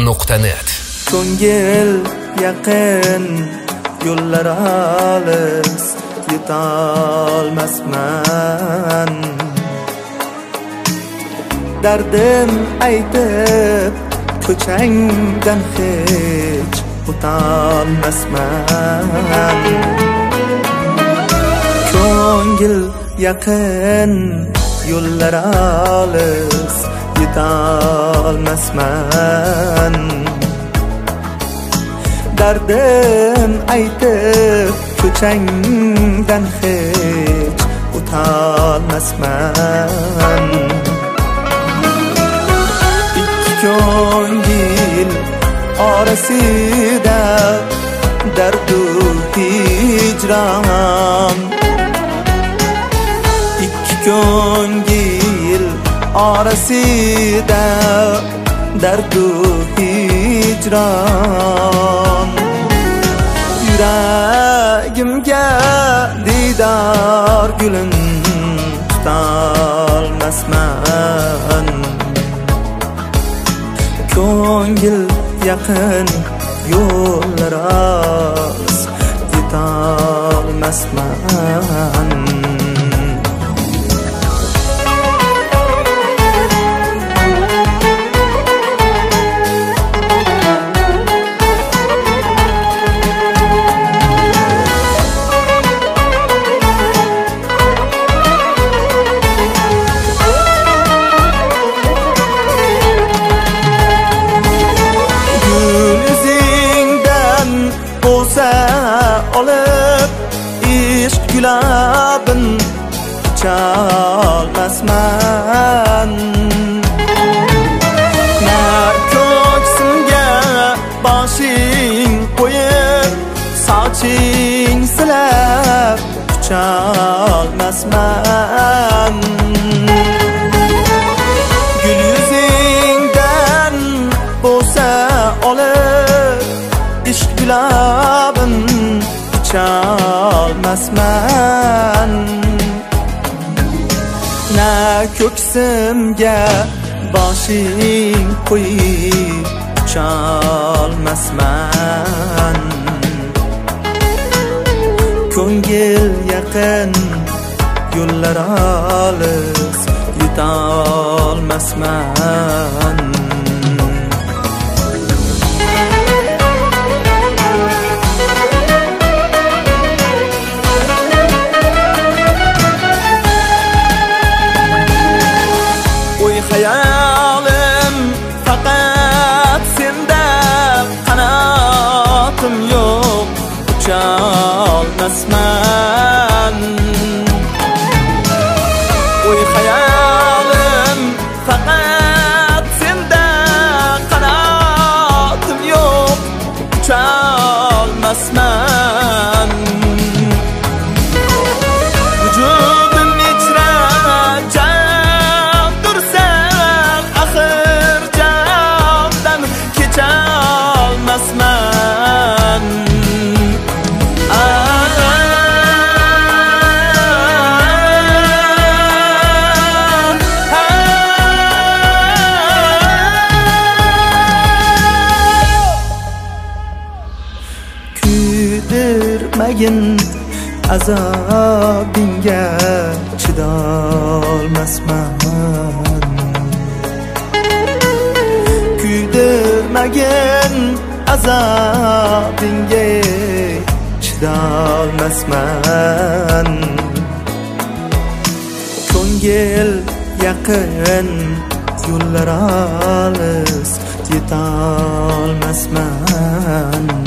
radio.net. Ko'ngil yaqin, yo'llar olis, yetolmasman. Dardim aytib, ko'changdan hech o'tolmasman. Ko'ngil yaqin, yo'llar olis, yetolmasman. Dardim aytib, ko'changdan hech o'tolmasman. Ikki ko'ngil orasida dardu hijron. Ikki ko'ngil orasida dardu hijron. Yuragimga didor gulin tutolmasman. Ko'ngil yaqin, yo'llar olis, yetolmasman. Olib ishq gulabin chalmasman. Na ko'ksimga boshing qo'yib, soching silab chalmasman. Gul yuzingdan bo'lsa olib ishq gulabin chalmasman. Na ko'ksimga boshing qo'yib chalmasman. Ko'ngil yaqin, yo'llar olis, yetolmasman. Hayalim faqat senda, qanotim yo'q, ucholmasman. Oy hayalim faqat senda, qanotim yo'q, ucholmasman. Vücudum ichra kuydirmagin, azobingga chidolmasman. Kuydirmagin, azobingga chidolmasman. Ko'ngil yaqin, yo'llar olis, yetolmasman.